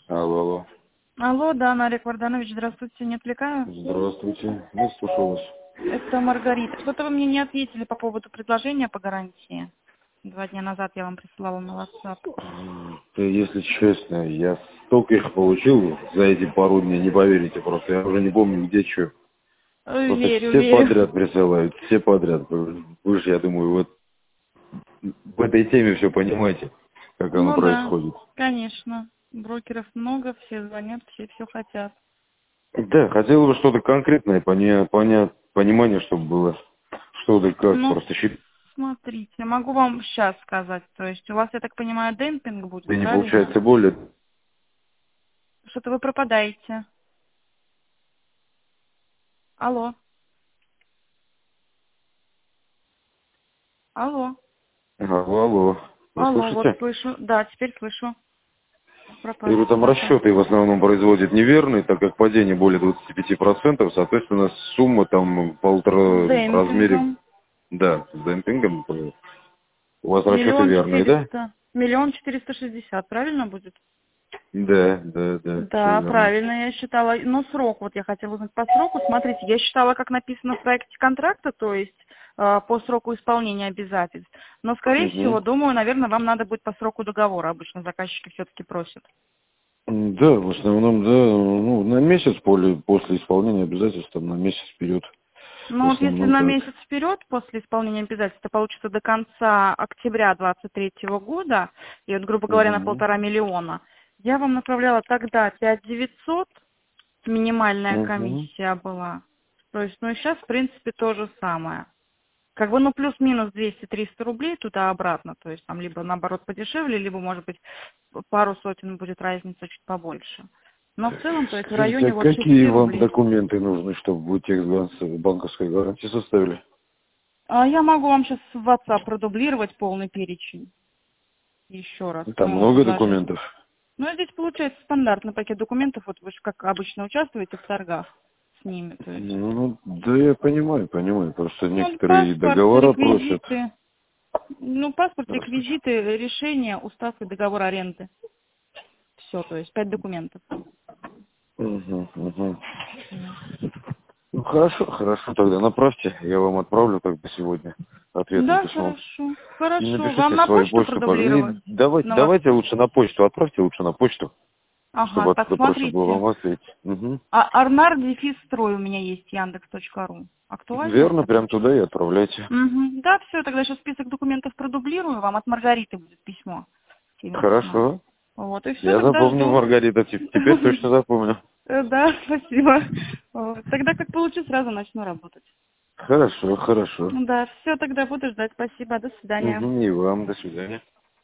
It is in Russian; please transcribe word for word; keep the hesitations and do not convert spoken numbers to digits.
Алло, алло. Алло, да, Нарик Варданович, здравствуйте, не отвлекаю? Здравствуйте. Ну, слушаю вас. Это Маргарита. Что-то вы мне не ответили по поводу предложения по гарантии. Два дня назад я вам присылала на WhatsApp. Да, если честно, я столько их получил за эти пару дней, не поверите просто. Я уже не помню, где что. Просто Верю, все верю. подряд присылают, все подряд. Вы же, я думаю, вот в этой теме все понимаете, как оно Ну да, происходит. конечно. Брокеров много, все звонят, все все хотят. Да, хотел бы что-то конкретное, поня, поня, понимание, чтобы было. Что да как, Ну, просто щит. смотрите, могу вам сейчас сказать. То есть у вас, я так понимаю, демпинг будет, Да не правильно? получается более. Что-то вы пропадаете. Алло, алло, Алло, алло. Вы алло, вот слышите? слышу. Да, теперь слышу. Я Пропали говорю, там куда-то. расчеты в основном производят неверные, так как падение более двадцати пяти процентов, соответственно, сумма там в С полтора размере, демпингом. да, с демпингом. У вас расчеты Миллион верные, да? четыреста. Миллион четыреста шестьдесят, правильно будет? Да, да, да, все Да, верно. правильно, я считала. Но срок, вот я хотела узнать по сроку. Смотрите, я считала, как написано в проекте контракта, то есть э, по сроку исполнения обязательств. Но, скорее Угу. всего, думаю, наверное, вам надо будет по сроку договора. Обычно заказчики все-таки просят. Да, в основном, да, ну, на месяц поле- после исполнения обязательств, там, на месяц вперед. В Ну вот если основном на так. месяц вперед после исполнения обязательств, это получится до конца октября двадцать третьего года, и вот, грубо говоря, на Угу. полтора миллиона, я вам направляла тогда пять девятьсот, минимальная Угу. комиссия была. То есть, ну и сейчас, в принципе, то же самое. Как бы, ну, плюс-минус двести-триста рублей туда-обратно. То есть, там, либо, наоборот, подешевле, либо, может быть, пару сотен будет разница чуть побольше. Но в целом, то есть, в Скажите, районе а вот какие шести вам рублей. документы нужны, чтобы вы текст банк- банковской гарантии составили? А я могу вам сейчас в WhatsApp продублировать полный перечень. Еще раз. Там Ну, много предложение. документов? Ну, а здесь получается стандартный пакет документов. Вот вы же как обычно участвуете в торгах с ними. То есть, Ну, да я понимаю, понимаю. Просто ну, некоторые паспорт, договора просят. реквизиты. Ну, паспорт, Здравствуйте. реквизиты, решение, устав и договор аренды. Все, то есть пять документов. Угу, угу. Вот. Ну, хорошо, хорошо, тогда направьте. Я вам отправлю тогда сегодня ответным Да, письмом. хорошо. И Хорошо. Вам напишите на свою почту почту, пожалуйста. продублировать? И давайте, На вас. давайте лучше на почту, отправьте лучше на почту, Ага, чтобы так оттуда проще было смотрите. вам ответить. Угу. А Арнар дефис строй у меня есть, яндекс точка ру. Актуальна Верно, эта прям почта? туда и отправляйте. Угу. Да, все, тогда сейчас список документов продублирую, вам от Маргариты будет письмо. Теми письма. Хорошо. Вот, и все, Я тогда запомню, жду. Маргарита, те- теперь точно запомню. Э, Да, спасибо. Вот. Тогда как получу, сразу начну работать. Хорошо, хорошо. Да, все, тогда буду ждать. Спасибо, до свидания. Угу, и вам, до свидания.